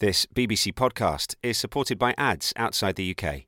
This BBC podcast is supported by ads outside the UK.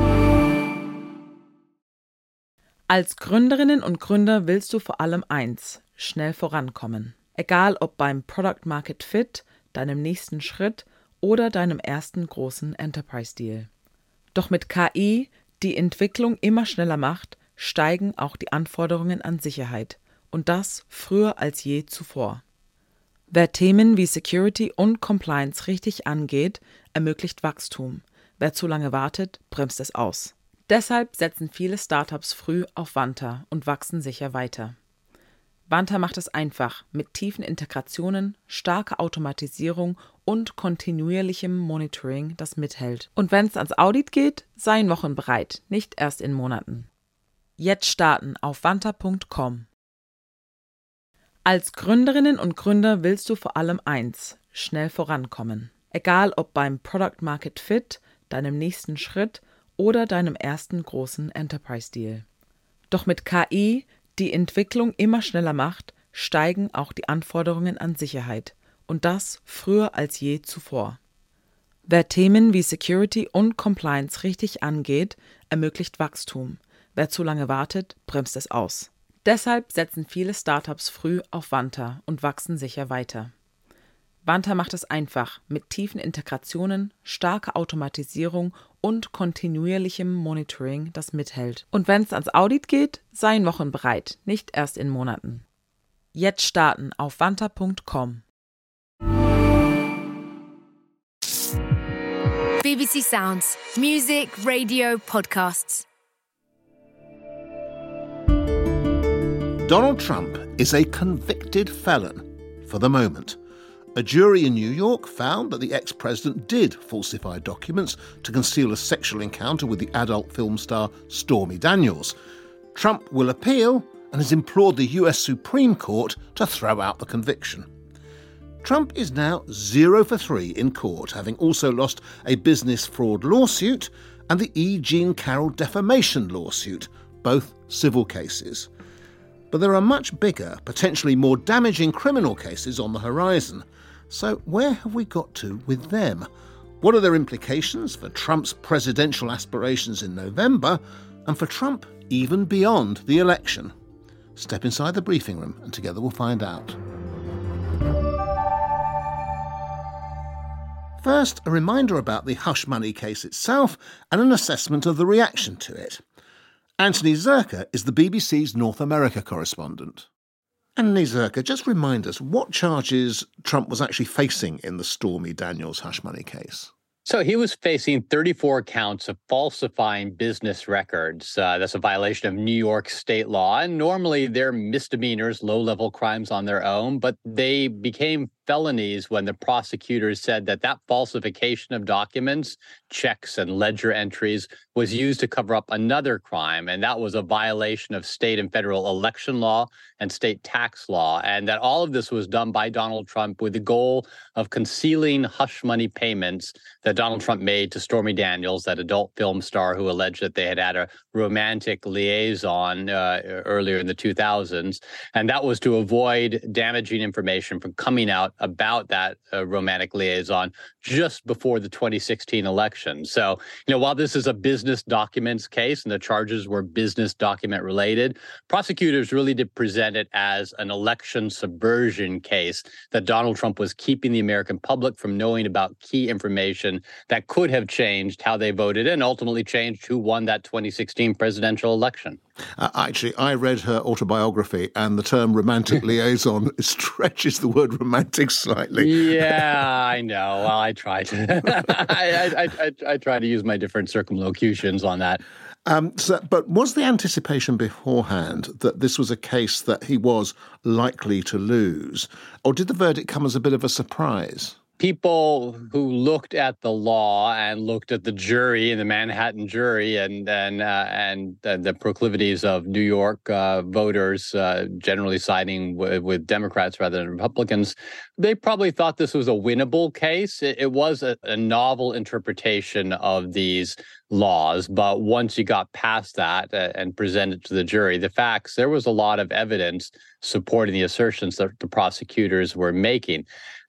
Als Gründerinnen und Gründer willst du vor allem eins: schnell vorankommen. Egal ob beim Product Market Fit, deinem nächsten Schritt oder deinem ersten großen Enterprise-Deal. Doch mit KI, die Entwicklung immer schneller macht, steigen auch die Anforderungen an Sicherheit. Und das früher als je zuvor. Wer Themen wie Security und Compliance richtig angeht, ermöglicht Wachstum. Wer zu lange wartet, bremst es aus. Deshalb setzen viele Startups früh auf Vanta und wachsen sicher weiter. Vanta macht es einfach mit tiefen Integrationen, starker Automatisierung und kontinuierlichem Monitoring, das mithält. Und wenn es ans Audit geht, seien Wochen bereit, nicht erst in Monaten. Jetzt starten auf vanta.com. Als Gründerinnen und Gründer willst du vor allem eins: schnell vorankommen. Egal ob beim Product Market Fit, deinem nächsten Schritt oder deinem ersten großen Enterprise-Deal. Doch mit KI, die Entwicklung immer schneller macht, steigen auch die Anforderungen an Sicherheit. Und das früher als je zuvor. Wer Themen wie Security und Compliance richtig angeht, ermöglicht Wachstum. Wer zu lange wartet, bremst es aus. Deshalb setzen viele Startups früh auf Vanta und wachsen sicher weiter. Vanta macht es einfach mit tiefen Integrationen, starker Automatisierung und kontinuierlichem Monitoring, das mithält. Und wenn es ans Audit geht, seien Wochen bereit, nicht erst in Monaten. Jetzt starten auf vanta.com. BBC Sounds. Music, radio, podcasts. Donald Trump is a convicted felon for the moment. A jury in New York found that the ex-president did falsify documents to conceal a sexual encounter with the adult film star Stormy Daniels. Trump will appeal and has implored the US Supreme Court to throw out the conviction. Trump is now 0 for 3 in court, having also lost a business fraud lawsuit and the E. Jean Carroll defamation lawsuit, both civil cases. But there are much bigger, potentially more damaging criminal cases on the horizon. So where have we got to with them? What are their implications for Trump's presidential aspirations in November and for Trump even beyond the election? Step inside the briefing room and together we'll find out. First, a reminder about the hush money case itself and an assessment of the reaction to it. Anthony Zerka is the BBC's North America correspondent. Anthony Zerka, just remind us what charges Trump was actually facing in the Stormy Daniels hush money case. So he was facing 34 counts of falsifying business records. That's a violation of New York state law. And normally they're misdemeanors, low-level crimes on their own, but they became felonies when the prosecutors said that falsification of documents, checks, and ledger entries was used to cover up another crime. And that was a violation of state and federal election law and state tax law. And that all of this was done by Donald Trump with the goal of concealing hush money payments that Donald Trump made to Stormy Daniels, that adult film star who alleged that they had had a romantic liaison earlier in the 2000s. And that was to avoid damaging information from coming out about that romantic liaison just before the 2016 election. So, while this is a business documents case and the charges were business document related, prosecutors really did present it as an election subversion case, that Donald Trump was keeping the American public from knowing about key information that could have changed how they voted and ultimately changed who won that 2016 presidential election. Actually, I read her autobiography, and the term romantic liaison stretches the word romantic slightly. Yeah, I know. Well, I tried. I try to use my different circumlocutions on that. But was the anticipation beforehand that this was a case that he was likely to lose, or did the verdict come as a bit of a surprise? People who looked at the law and looked at the jury and the Manhattan jury and the proclivities of New York voters generally siding with Democrats rather than Republicans, they probably thought this was a winnable case. It was a novel interpretation of these laws. But once you got past that and presented to the jury the facts, there was a lot of evidence supporting the assertions that the prosecutors were making.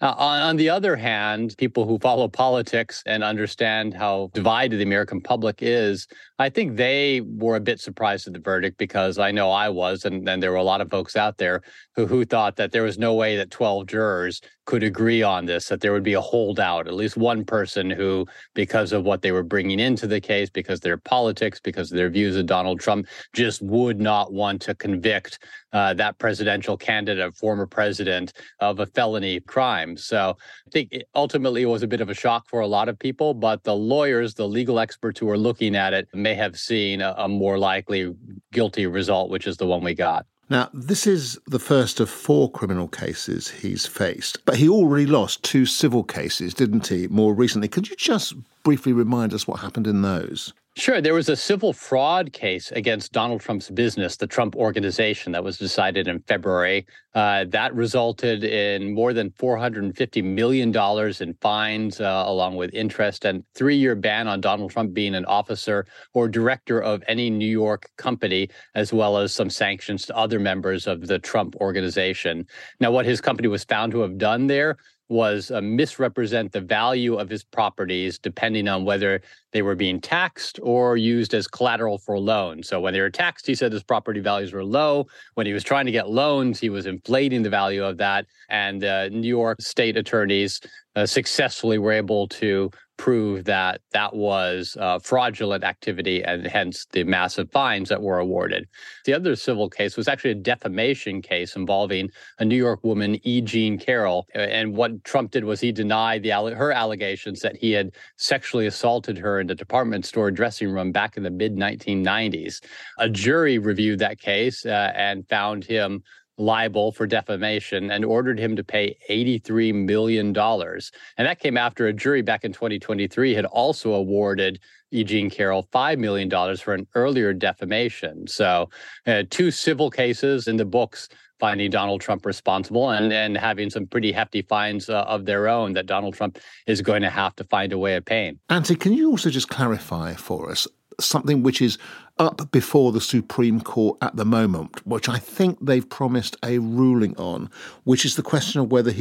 On the other hand, people who follow politics and understand how divided the American public is, I think they were a bit surprised at the verdict, because I know I was, and there were a lot of folks out there who thought that there was no way that 12 jurors could agree on this, that there would be a holdout, at least one person who, because of what they were bringing into the case, because of their politics, because of their views of Donald Trump, just would not want to convict that presidential candidate, former president, of a felony crime. So I think ultimately it was a bit of a shock for a lot of people, but the lawyers, the legal experts who are looking at it may have seen a more likely guilty result, which is the one we got. Now, this is the first of 4 criminal cases he's faced, but he already lost 2 civil cases, didn't he, more recently? Could you just briefly remind us what happened in those? Sure. There was a civil fraud case against Donald Trump's business, the Trump Organization, that was decided in February. That resulted in more than $450 million in fines, along with interest, and 3-year ban on Donald Trump being an officer or director of any New York company, as well as some sanctions to other members of the Trump Organization. Now, what his company was found to have done there was misrepresent the value of his properties depending on whether they were being taxed or used as collateral for loans. So when they were taxed, he said his property values were low. When he was trying to get loans, he was inflating the value of that. And New York state attorneys successfully were able to prove that that was fraudulent activity, and hence the massive fines that were awarded. The other civil case was actually a defamation case involving a New York woman, E. Jean Carroll. And what Trump did was he denied her allegations that he had sexually assaulted her in the department store dressing room back in the mid-1990s. A jury reviewed that case and found him liable for defamation and ordered him to pay $83 million. And that came after a jury back in 2023 had also awarded E. Jean Carroll $5 million for an earlier defamation. So 2 civil cases in the books finding Donald Trump responsible and having some pretty hefty fines of their own that Donald Trump is going to have to find a way of paying. Anthony, can you also just clarify for us something which is up before the Supreme Court at the moment, which I think they've promised a ruling on, which is the question of whether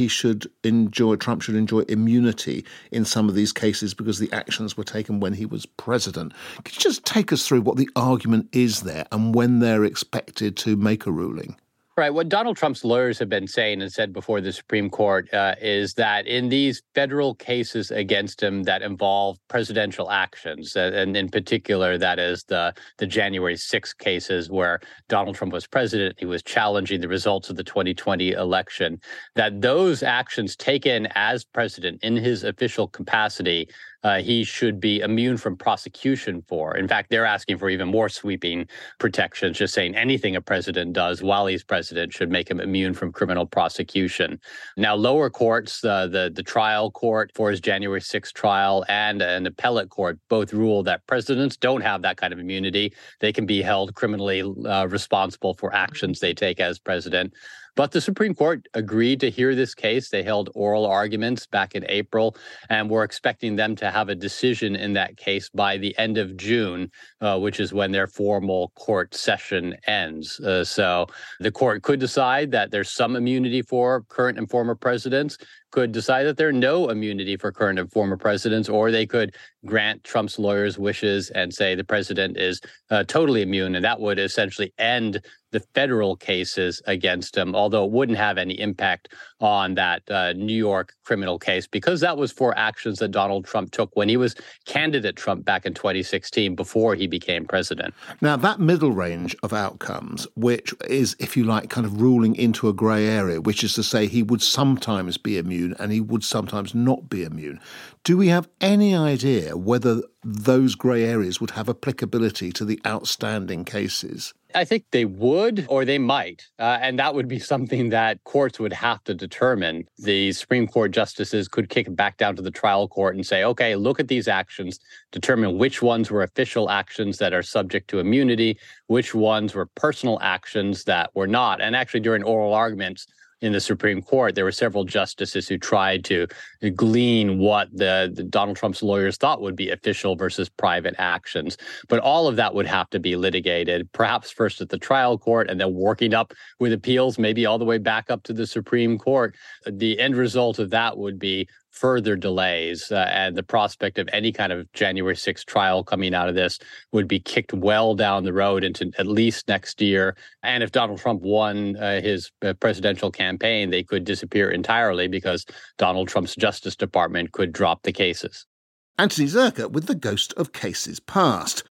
Trump should enjoy immunity in some of these cases because the actions were taken when he was president. Could you just take us through what the argument is there and when they're expected to make a ruling? Right. What Donald Trump's lawyers have been saying and said before the Supreme Court is that in these federal cases against him that involve presidential actions, and in particular, that is the January 6 cases where Donald Trump was president, he was challenging the results of the 2020 election, that those actions taken as president in his official capacity, he should be immune from prosecution for. In fact, they're asking for even more sweeping protections, just saying anything a president does while he's president should make him immune from criminal prosecution. Now, lower courts, the trial court for his January 6th trial and an appellate court both rule that presidents don't have that kind of immunity. They can be held criminally responsible for actions they take as president. But the Supreme Court agreed to hear this case. They held oral arguments back in April, and we're expecting them to have a decision in that case by the end of June, which is when their formal court session ends. So the court could decide that there's some immunity for current and former presidents, could decide that there's no immunity for current and former presidents, or they could grant Trump's lawyers' wishes and say the president is totally immune, and that would essentially end the federal cases against him, although it wouldn't have any impact on that New York criminal case, because that was for actions that Donald Trump took when he was candidate Trump back in 2016, before he became president. Now, that middle range of outcomes, which is, if you like, kind of ruling into a grey area, which is to say he would sometimes be immune and he would sometimes not be immune. Do we have any idea whether those grey areas would have applicability to the outstanding cases? I think they would, or they might. And that would be something that courts would have to determine. The Supreme Court justices could kick it back down to the trial court and say, okay, look at these actions, determine which ones were official actions that are subject to immunity, which ones were personal actions that were not. And actually, during oral arguments, in the Supreme Court, there were several justices who tried to glean what the Donald Trump's lawyers thought would be official versus private actions. But all of that would have to be litigated, perhaps first at the trial court and then working up with appeals, maybe all the way back up to the Supreme Court. The end result of that would be further delays, and the prospect of any kind of January 6th trial coming out of this would be kicked well down the road into at least next year. And if Donald Trump won his presidential campaign, they could disappear entirely because Donald Trump's Justice Department could drop the cases. Anthony Zurcher with the ghost of cases past.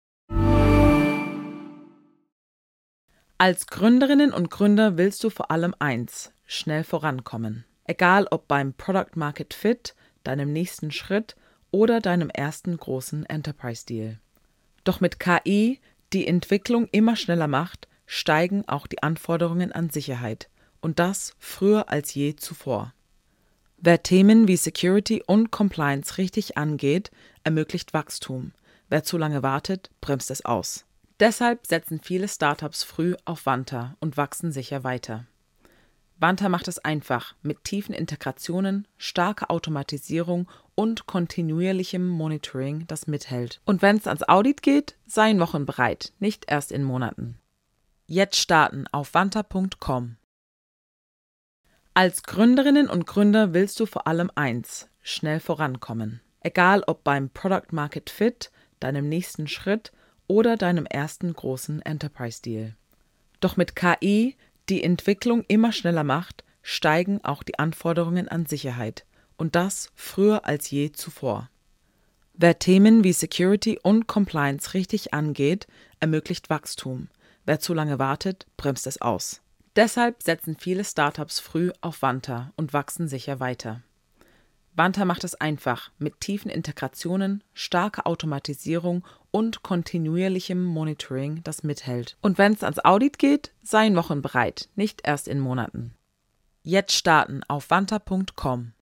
Als Gründerinnen und Gründer willst du vor allem eins: schnell vorankommen. Egal ob beim Product Market Fit, deinem nächsten Schritt oder deinem ersten großen Enterprise-Deal. Doch mit KI, die Entwicklung immer schneller macht, steigen auch die Anforderungen an Sicherheit. Und das früher als je zuvor. Wer Themen wie Security und Compliance richtig angeht, ermöglicht Wachstum. Wer zu lange wartet, bremst es aus. Deshalb setzen viele Startups früh auf Vanta und wachsen sicher weiter. Vanta macht es einfach mit tiefen Integrationen, starker Automatisierung und kontinuierlichem Monitoring, das mithält. Und wenn es ans Audit geht, seien Wochen bereit, nicht erst in Monaten. Jetzt starten auf vanta.com. Als Gründerinnen und Gründer willst du vor allem eins: schnell vorankommen. Egal ob beim Product Market Fit, deinem nächsten Schritt oder deinem ersten großen Enterprise-Deal. Doch mit KI, die Entwicklung immer schneller macht, steigen auch die Anforderungen an Sicherheit. Und das früher als je zuvor. Wer Themen wie Security und Compliance richtig angeht, ermöglicht Wachstum. Wer zu lange wartet, bremst es aus. Deshalb setzen viele Startups früh auf Vanta und wachsen sicher weiter. Vanta macht es einfach mit tiefen Integrationen, starker Automatisierung und kontinuierlichem Monitoring, das mithält. Und wenn es ans Audit geht, seien Wochen bereit, nicht erst in Monaten. Jetzt starten auf vanta.com.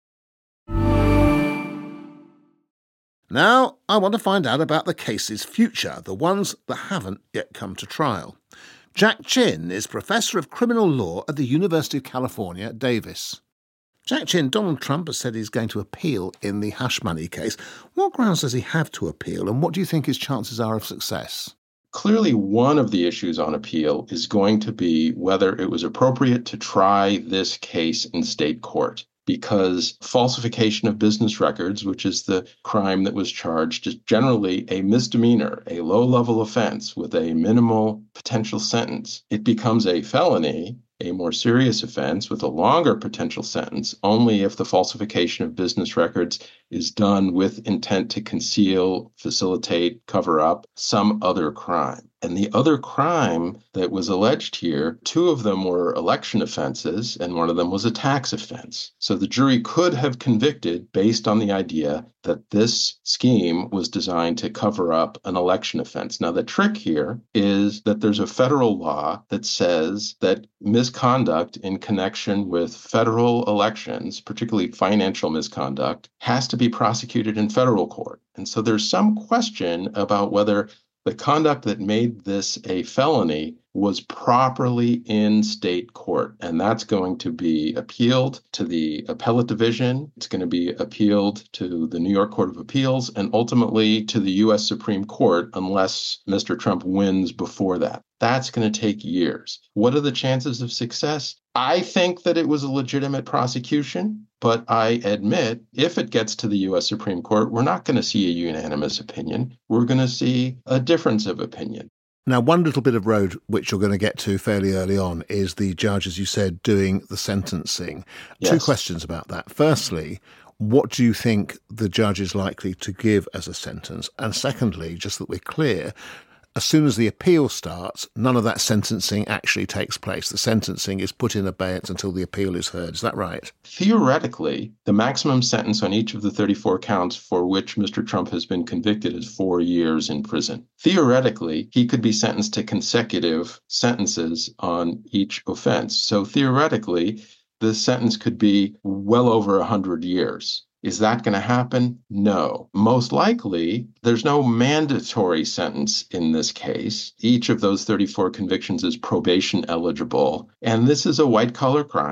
Now, I want to find out about the case's future, the ones that haven't yet come to trial. Jack Chin is Professor of Criminal Law at the University of California, Davis. Jack Chin, Donald Trump has said he's going to appeal in the hush money case. What grounds does he have to appeal, and what do you think his chances are of success? Clearly, one of the issues on appeal is going to be whether it was appropriate to try this case in state court, because falsification of business records, which is the crime that was charged, is generally a misdemeanor, a low-level offense with a minimal potential sentence. It becomes a felony, a more serious offense with a longer potential sentence, only if the falsification of business records is done with intent to conceal, facilitate, cover up some other crime. And the other crime that was alleged here, two of them were election offenses, and one of them was a tax offense. So the jury could have convicted based on the idea that this scheme was designed to cover up an election offense. Now, the trick here is that there's a federal law that says that misconduct in connection with federal elections, particularly financial misconduct, has to be prosecuted in federal court. And so there's some question about whether the conduct that made this a felony was properly in state court, and that's going to be appealed to the appellate division. It's going to be appealed to the New York Court of Appeals and ultimately to the U.S. Supreme Court unless Mr. Trump wins before that. That's going to take years. What are the chances of success? I think that it was a legitimate prosecution, but I admit if it gets to the U.S. Supreme Court, we're not going to see a unanimous opinion. We're going to see a difference of opinion. Now, one little bit of road which you're going to get to fairly early on is the judge, as you said, doing the sentencing. Yes. Two questions about that. Firstly, what do you think the judge is likely to give as a sentence? And secondly, just that we're clear, as soon as the appeal starts, none of that sentencing actually takes place. The sentencing is put in abeyance until the appeal is heard. Is that right? Theoretically, the maximum sentence on each of the 34 counts for which Mr. Trump has been convicted is 4 years in prison. Theoretically, he could be sentenced to consecutive sentences on each offense. So theoretically, the sentence could be well over 100 years. Is that going to happen? No. Most likely, there's no mandatory sentence in this case. Each of those 34 convictions is probation eligible. And this is a white-collar crime.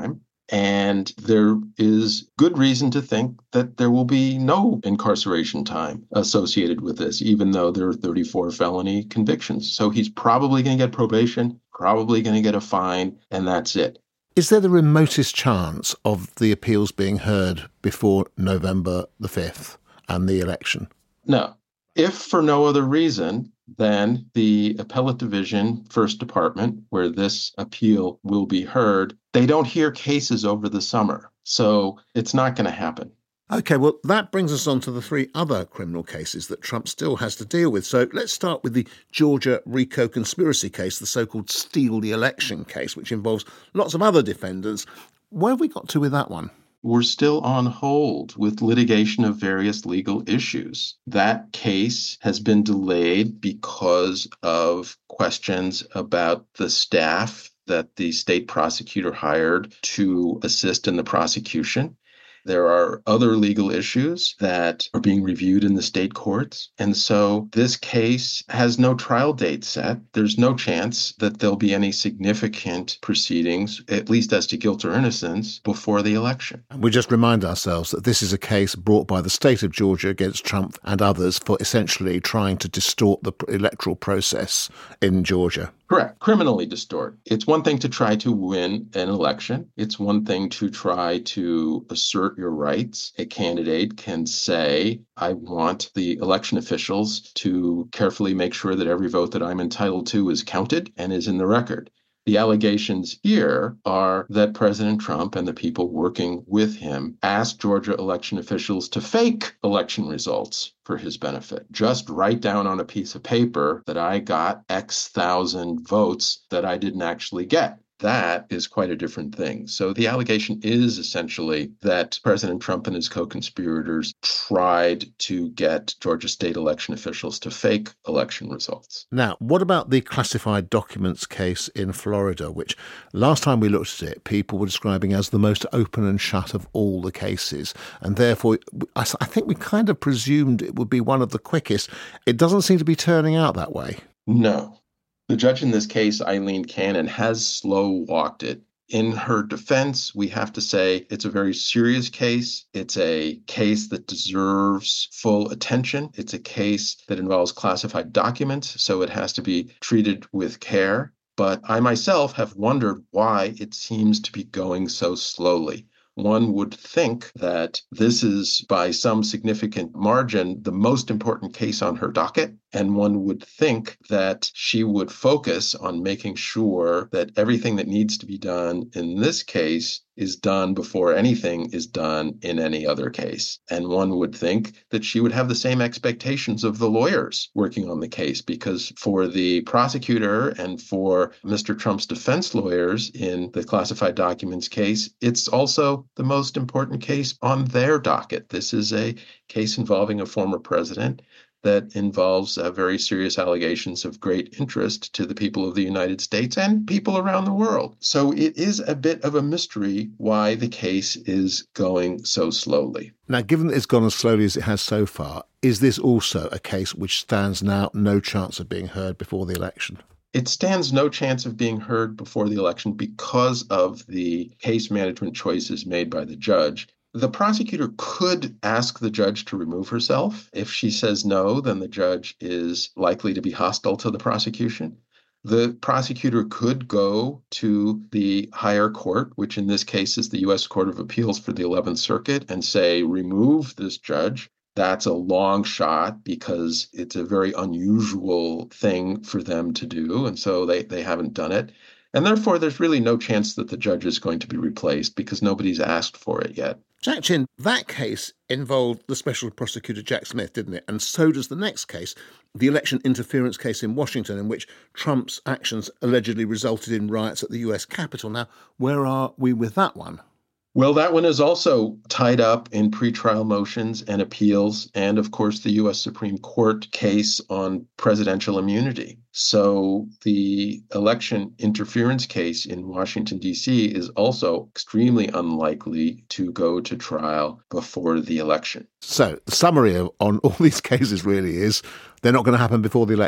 And there is good reason to think that there will be no incarceration time associated with this, even though there are 34 felony convictions. So he's probably going to get probation, probably going to get a fine, and that's it. Is there the remotest chance of the appeals being heard before November the 5th and the election? No. If for no other reason, then the Appellate Division, First Department, where this appeal will be heard, they don't hear cases over the summer. So it's not going to happen. OK, well, that brings us on to the three other criminal cases that Trump still has to deal with. So let's start with the Georgia RICO conspiracy case, the so-called Steal the Election case, which involves lots of other defendants. Where have we got to with that one? We're still on hold with litigation of various legal issues. That case has been delayed because of questions about the staff that the state prosecutor hired to assist in the prosecution. There are other legal issues that are being reviewed in the state courts. And so this case has no trial date set. There's no chance that there'll be any significant proceedings, at least as to guilt or innocence, before the election. And we just remind ourselves that this is a case brought by the state of Georgia against Trump and others for essentially trying to distort the electoral process in Georgia. Correct. Criminally distort. It's one thing to try to win an election. It's one thing to try to assert your rights. A candidate can say, I want the election officials to carefully make sure that every vote that I'm entitled to is counted and is in the record. The allegations here are that President Trump and the people working with him asked Georgia election officials to fake election results for his benefit. Just write down on a piece of paper that I got X thousand votes that I didn't actually get. That is quite a different thing. So the allegation is essentially that President Trump and his co-conspirators tried to get Georgia state election officials to fake election results. Now, what about the classified documents case in Florida, which last time we looked at it, people were describing as the most open and shut of all the cases. And therefore, I think we kind of presumed it would be one of the quickest. It doesn't seem to be turning out that way. No. The judge in this case, Eileen Cannon, has slow-walked it. In her defense, we have to say it's a very serious case. It's a case that deserves full attention. It's a case that involves classified documents, so it has to be treated with care. But I myself have wondered why it seems to be going so slowly. One would think that this is, by some significant margin, the most important case on her docket. And one would think that she would focus on making sure that everything that needs to be done in this case is done before anything is done in any other case. And one would think that she would have the same expectations of the lawyers working on the case, because for the prosecutor and for Mr. Trump's defense lawyers in the classified documents case, it's also the most important case on their docket. This is a case involving a former president that involves very serious allegations of great interest to the people of the United States and people around the world. So it is a bit of a mystery why the case is going so slowly. Now, given that it's gone as slowly as it has so far, is this also a case which stands now no chance of being heard before the election? It stands no chance of being heard before the election because of the case management choices made by the judge. The prosecutor could ask the judge to remove herself. If she says no, then the judge is likely to be hostile to the prosecution. The prosecutor could go to the higher court, which in this case is the U.S. Court of Appeals for the 11th Circuit, and say, remove this judge. That's a long shot because it's a very unusual thing for them to do, and so they haven't done it. And therefore, there's really no chance that the judge is going to be replaced because nobody's asked for it yet. Jack Chin, that case involved the special prosecutor Jack Smith, didn't it? And so does the next case, the election interference case in Washington, in which Trump's actions allegedly resulted in riots at the US Capitol. Now, where are we with that one? Well, that one is also tied up in pretrial motions and appeals, and of course, the U.S. Supreme Court case on presidential immunity. So the election interference case in Washington, D.C. is also extremely unlikely to go to trial before the election. So the summary on all these cases really is they're not going to happen before the election.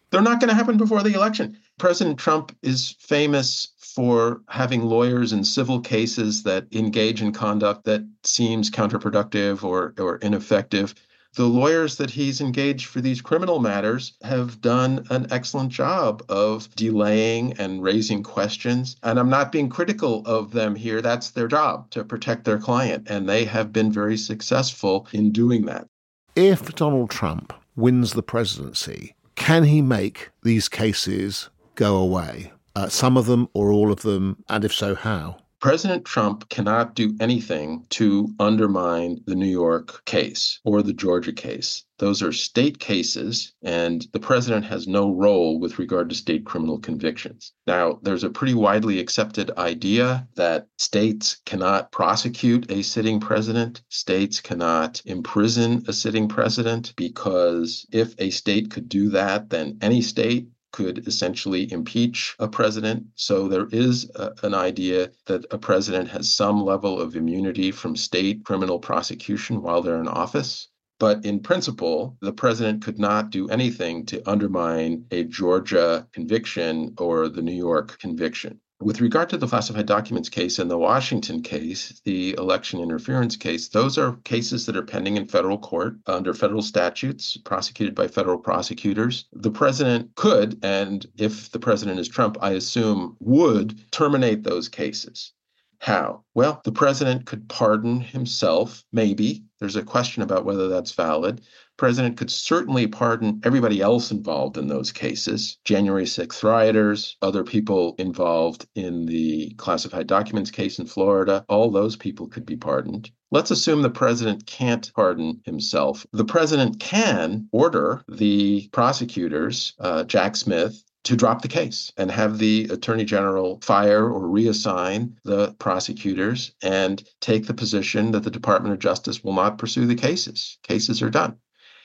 They're not going to happen before the election. President Trump is famous for having lawyers in civil cases that engage in conduct that seems counterproductive or ineffective. The lawyers that he's engaged for these criminal matters have done an excellent job of delaying and raising questions. And I'm not being critical of them here. That's their job, to protect their client. And they have been very successful in doing that. If Donald Trump wins the presidency, can he make these cases go away? Some of them or all of them? And if so, how? President Trump cannot do anything to undermine the New York case or the Georgia case. Those are state cases, and the president has no role with regard to state criminal convictions. Now, there's a pretty widely accepted idea that states cannot prosecute a sitting president. States cannot imprison a sitting president, because if a state could do that, then any state could essentially impeach a president. So there is an idea that a president has some level of immunity from state criminal prosecution while they're in office. But in principle, the president could not do anything to undermine a Georgia conviction or the New York conviction. With regard to the classified documents case and the Washington case, the election interference case, those are cases that are pending in federal court under federal statutes, prosecuted by federal prosecutors. The president could, and if the president is Trump, I assume would terminate those cases. How? Well, the president could pardon himself, maybe. There's a question about whether that's valid. The president could certainly pardon everybody else involved in those cases. January 6th rioters, other people involved in the classified documents case in Florida, all those people could be pardoned. Let's assume the president can't pardon himself. The president can order the prosecutors, Jack Smith, to drop the case and have the attorney general fire or reassign the prosecutors and take the position that the Department of Justice will not pursue the cases. Cases are done.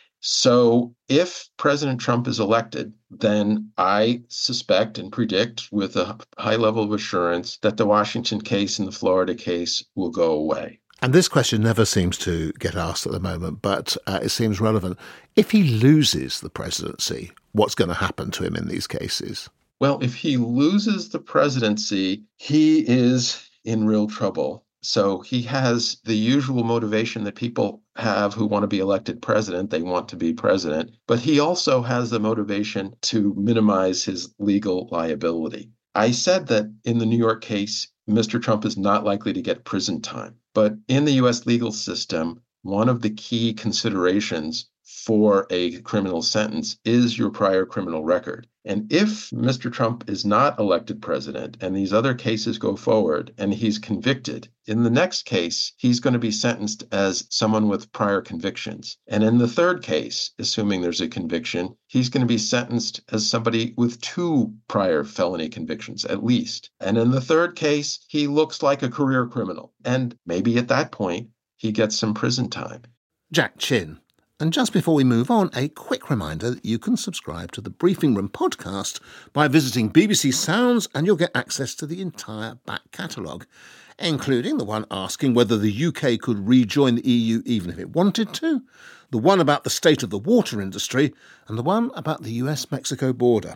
So if President Trump is elected, then I suspect and predict with a high level of assurance that the Washington case and the Florida case will go away. And this question never seems to get asked at the moment, but it seems relevant. If he loses the presidency, what's going to happen to him in these cases? Well, if he loses the presidency, he is in real trouble. So he has the usual motivation that people have who want to be elected president. They want to be president. But he also has the motivation to minimize his legal liability. I said that in the New York case, Mr. Trump is not likely to get prison time. But in the U.S. legal system, one of the key considerations for a criminal sentence is your prior criminal record. And if Mr. Trump is not elected president and these other cases go forward and he's convicted, in the next case, he's going to be sentenced as someone with prior convictions. And in the third case, assuming there's a conviction, he's going to be sentenced as somebody with 2 prior felony convictions at least. And in the third case, he looks like a career criminal. And maybe at that point, he gets some prison time. Jack Chin. And just before we move on, a quick reminder that you can subscribe to the Briefing Room podcast by visiting BBC Sounds, and you'll get access to the entire back catalogue, including the one asking whether the UK could rejoin the EU even if it wanted to, the one about the state of the water industry, and the one about the US-Mexico border.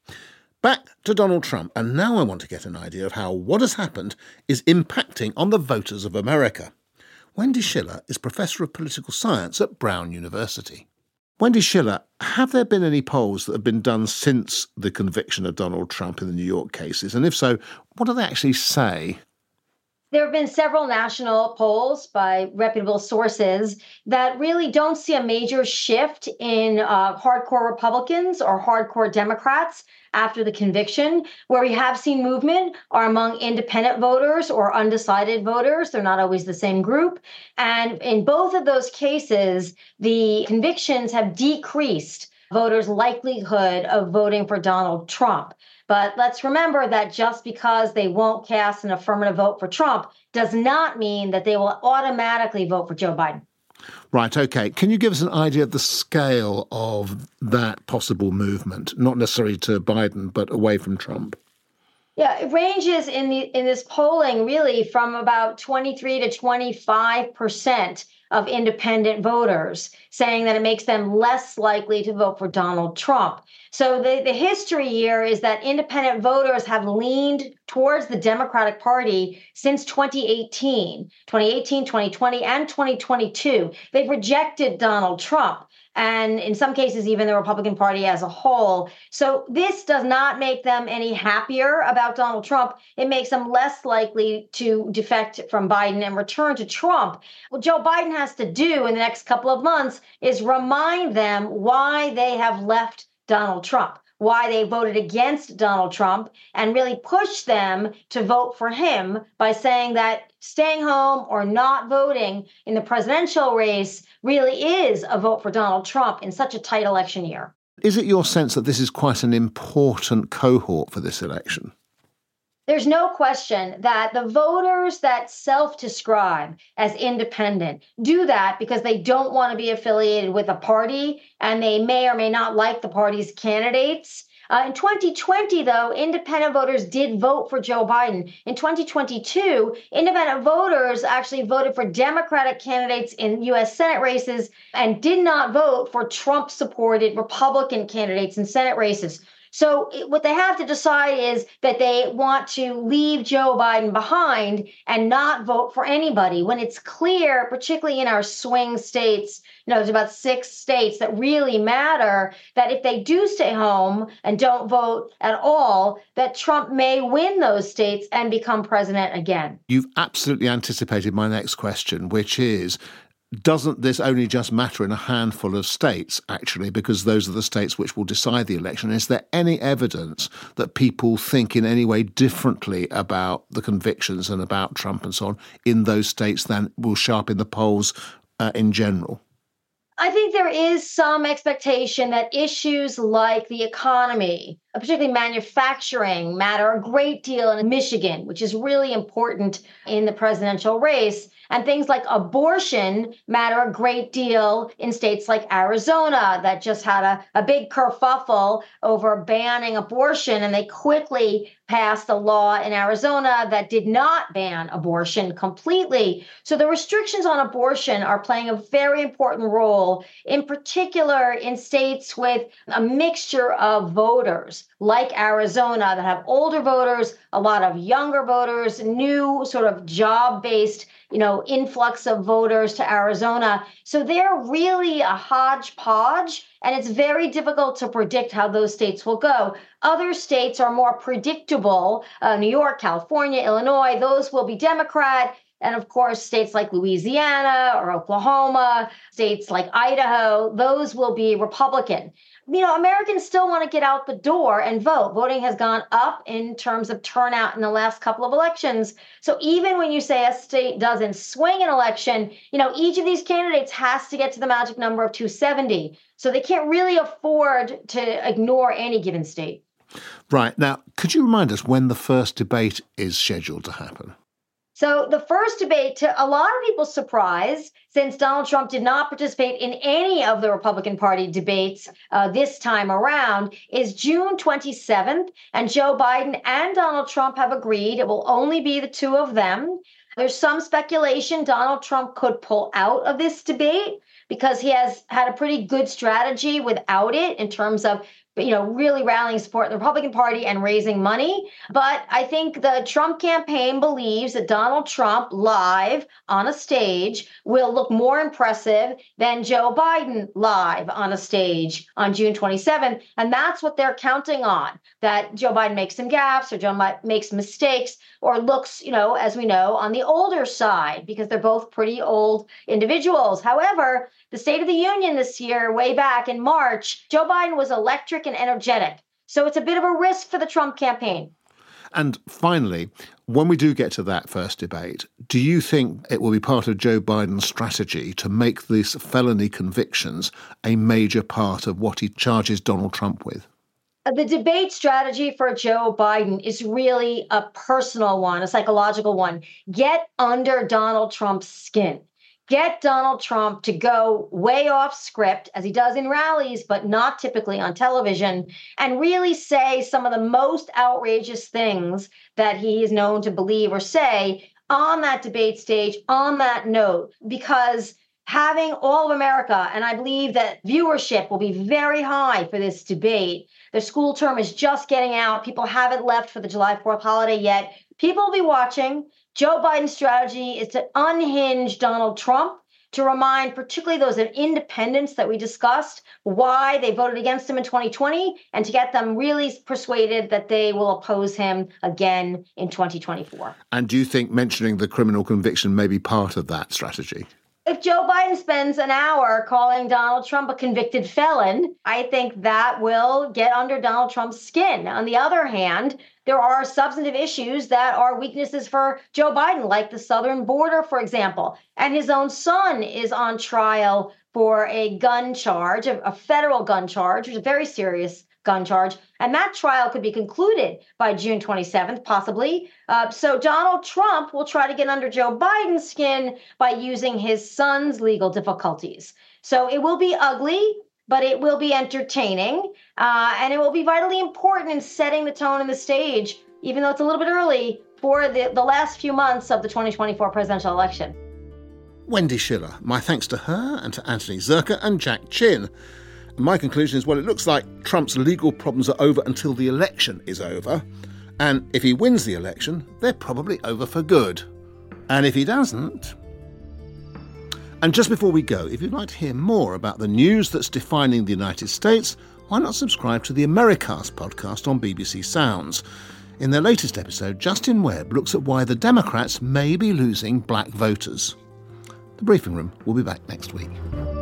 Back to Donald Trump, and now I want to get an idea of how what has happened is impacting on the voters of America. Wendy Schiller is Professor of Political Science at Brown University. Wendy Schiller, have there been any polls that have been done since the conviction of Donald Trump in the New York cases? And if so, what do they actually say? There have been several national polls by reputable sources that really don't see a major shift in hardcore Republicans or hardcore Democrats after the conviction. Where we have seen movement are among independent voters or undecided voters. They're not always the same group. And in both of those cases, the convictions have decreased voters' likelihood of voting for Donald Trump. But let's remember that just because they won't cast an affirmative vote for Trump does not mean that they will automatically vote for Joe Biden. Right, OK. Can you give us an idea of the scale of that possible movement, not necessarily to Biden, but away from Trump? Yeah, it ranges in this polling really from about 23 to 25% of independent voters, saying that it makes them less likely to vote for Donald Trump. So the history here is that independent voters have leaned towards the Democratic Party since 2018, 2020, and 2022. They've rejected Donald Trump, and in some cases, even the Republican Party as a whole. So this does not make them any happier about Donald Trump. It makes them less likely to defect from Biden and return to Trump. What Joe Biden has to do in the next couple of months is remind them why they have left Donald Trump, why they voted against Donald Trump, and really push them to vote for him by saying that staying home or not voting in the presidential race really is a vote for Donald Trump in such a tight election year. Is it your sense that this is quite an important cohort for this election? There's no question that the voters that self-describe as independent do that because they don't want to be affiliated with a party, and they may or may not like the party's candidates. In 2020, though, independent voters did vote for Joe Biden. In 2022, independent voters actually voted for Democratic candidates in U.S. Senate races and did not vote for Trump-supported Republican candidates in Senate races. So what they have to decide is that they want to leave Joe Biden behind and not vote for anybody, when it's clear, particularly in our swing states, there's about 6 states that really matter, that if they do stay home and don't vote at all, that Trump may win those states and become president again. You've absolutely anticipated my next question, which is, doesn't this only just matter in a handful of states, actually, because those are the states which will decide the election? Is there any evidence that people think in any way differently about the convictions and about Trump and so on in those states than will show up in the polls in general? I think there is some expectation that issues like the economy, particularly manufacturing, matter a great deal in Michigan, which is really important in the presidential race. And things like abortion matter a great deal in states like Arizona that just had a big kerfuffle over banning abortion. And they quickly passed a law in Arizona that did not ban abortion completely. So the restrictions on abortion are playing a very important role, in particular in states with a mixture of voters like Arizona that have older voters, a lot of younger voters, new sort of job-based influx of voters to Arizona. So they're really a hodgepodge, and it's very difficult to predict how those states will go. Other states are more predictable. New York, California, Illinois, those will be Democrat. And of course, states like Louisiana or Oklahoma, states like Idaho, those will be Republican. Americans still want to get out the door and vote. Voting has gone up in terms of turnout in the last couple of elections. So even when you say a state doesn't swing an election, each of these candidates has to get to the magic number of 270. So they can't really afford to ignore any given state. Right. Now, could you remind us when the first debate is scheduled to happen? So the first debate, to a lot of people's surprise, since Donald Trump did not participate in any of the Republican Party debates this time around, is June 27th. And Joe Biden and Donald Trump have agreed it will only be the two of them. There's some speculation Donald Trump could pull out of this debate because he has had a pretty good strategy without it in terms of really rallying support in the Republican Party and raising money. But I think the Trump campaign believes that Donald Trump live on a stage will look more impressive than Joe Biden live on a stage on June 27th. And that's what they're counting on, that Joe Biden makes some gaffes or Joe Biden makes mistakes or looks, as we know, on the older side, because they're both pretty old individuals. However, the State of the Union this year, way back in March, Joe Biden was electric and energetic. So it's a bit of a risk for the Trump campaign. And finally, when we do get to that first debate, do you think it will be part of Joe Biden's strategy to make these felony convictions a major part of what he charges Donald Trump with? The debate strategy for Joe Biden is really a personal one, a psychological one. Get under Donald Trump's skin. Get Donald Trump to go way off script, as he does in rallies, but not typically on television, and really say some of the most outrageous things that he is known to believe or say on that debate stage, on that note, because having all of America, and I believe that viewership will be very high for this debate. The school term is just getting out. People haven't left for the July 4th holiday yet. People will be watching. Joe Biden's strategy is to unhinge Donald Trump, to remind particularly those independents that we discussed why they voted against him in 2020, and to get them really persuaded that they will oppose him again in 2024. And do you think mentioning the criminal conviction may be part of that strategy? If Joe Biden spends an hour calling Donald Trump a convicted felon, I think that will get under Donald Trump's skin. On the other hand, there are substantive issues that are weaknesses for Joe Biden, like the southern border, for example. And his own son is on trial for a gun charge, a federal gun charge, which is a very serious gun charge. And that trial could be concluded by June 27th, possibly. So Donald Trump will try to get under Joe Biden's skin by using his son's legal difficulties. So it will be ugly, but it will be entertaining. And it will be vitally important in setting the tone and the stage, even though it's a little bit early, for the last few months of the 2024 presidential election. Wendy Schiller. My thanks to her and to Anthony Zerka and Jack Chin. My conclusion is, well, it looks like Trump's legal problems are over until the election is over. And if he wins the election, they're probably over for good. And if he doesn't... And just before we go, if you'd like to hear more about the news that's defining the United States, why not subscribe to the Americast podcast on BBC Sounds? In their latest episode, Justin Webb looks at why the Democrats may be losing black voters. The Briefing Room will be back next week.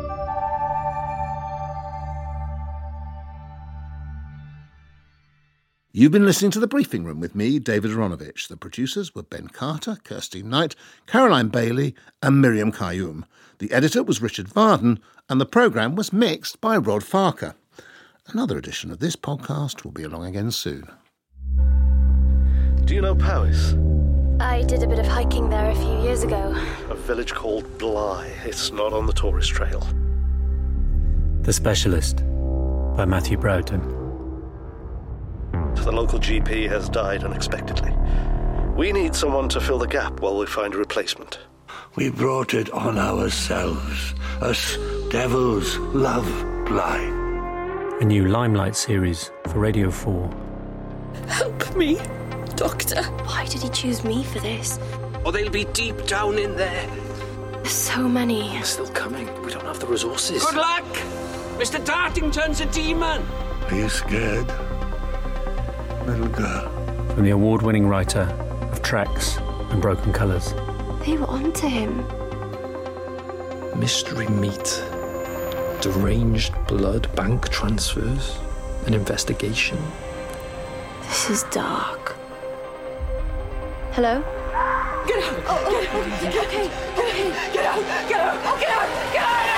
You've been listening to The Briefing Room with me, David Aronovich. The producers were Ben Carter, Kirsty Knight, Caroline Bailey and Miriam Kayoum. The editor was Richard Varden and the programme was mixed by Rod Farker. Another edition of this podcast will be along again soon. Do you know Powys? I did a bit of hiking there a few years ago. A village called Bly. It's not on the tourist trail. The Specialist by Matthew Broughton. The local GP has died unexpectedly. We need someone to fill the gap while we find a replacement. We brought it on ourselves. Us devils love Bly. A new Limelight series for Radio 4. Help me, Doctor. Why did he choose me for this? Or they'll be deep down in there. There's so many. They're still coming. We don't have the resources. Good luck! Mr. Dartington's a demon. Are you scared, little girl? From the award-winning writer of Tracks and Broken Colours. They were onto him. Mystery meat. Deranged blood bank transfers. An investigation. This is dark. Hello? Get out! Oh, get out! Okay. Get out! Get out! Oh, get out! Get out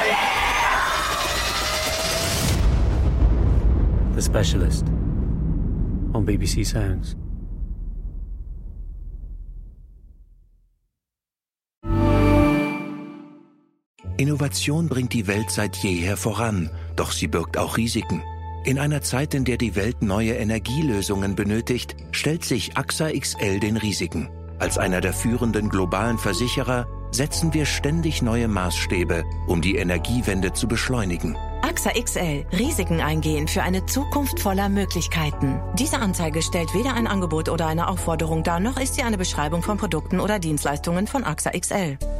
of here! The Specialist on BBC Sounds. Innovation bringt die Welt seit jeher voran, doch sie birgt auch Risiken. In einer Zeit, in der die Welt neue Energielösungen benötigt, stellt sich AXA XL den Risiken. Als einer der führenden globalen Versicherer setzen wir ständig neue Maßstäbe, um die Energiewende zu beschleunigen. AXA XL. Risiken eingehen für eine Zukunft voller Möglichkeiten. Diese Anzeige stellt weder ein Angebot oder eine Aufforderung dar, noch ist sie eine Beschreibung von Produkten oder Dienstleistungen von AXA XL.